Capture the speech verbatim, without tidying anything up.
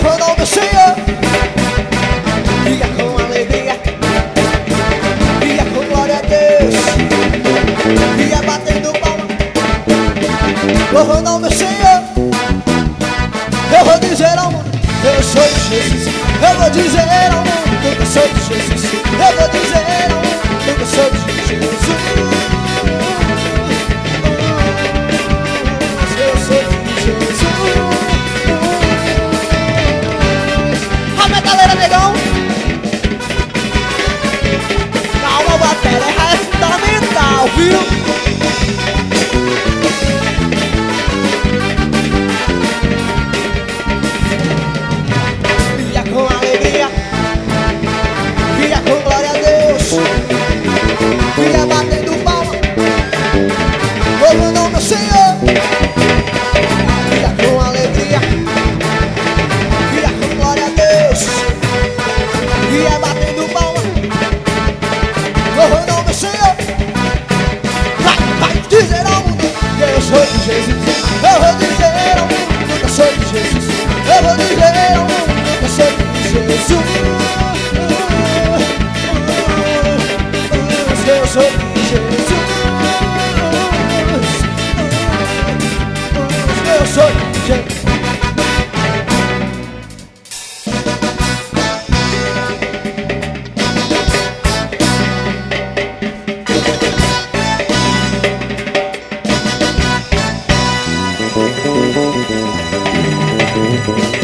louvando ao meu Senhor. Ia com alegria, ia com glória a Deus, ia batendo palma, louvando ao meu Senhor. Eu vou dizer ao mundo que eu sou de Jesus. Eu vou dizer ao mundo que eu sou de Jesus. Eu vou dizer ao mundo que eu sou de Jesus. Eu sou de Jesus. A metaleira, negão. Calma, bateria é fundamental, viu? Ia batendo palma, louvando ao meu Senhor. Ia com alegria, ia com glória a Deus, ia batendo palma, louvando ao meu Senhor. Vai, vai dizer ao mundo que eu sou de Jesus. Eu vou dizer ao mundo que eu sou de Jesus. Eu vou dizer ao mundo que eu sou de Jesus. Eu sou de Jesus. Eu sou de Jesus. Thank you.